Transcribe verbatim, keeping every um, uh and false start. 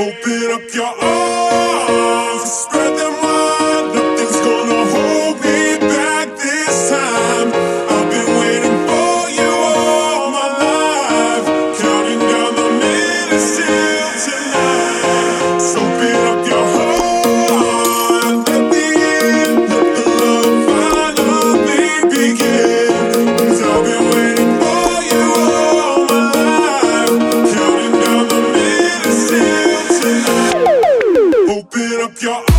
Open up your arms, spread them wide. Nothing's gonna hold me back this time. I've been waiting for you all my life, counting down the minutes till tonight. So open up your heart, let me in, let the love finally begin. 'Cause I've been waiting for you all my life, counting down the minutes till tonight. Open up your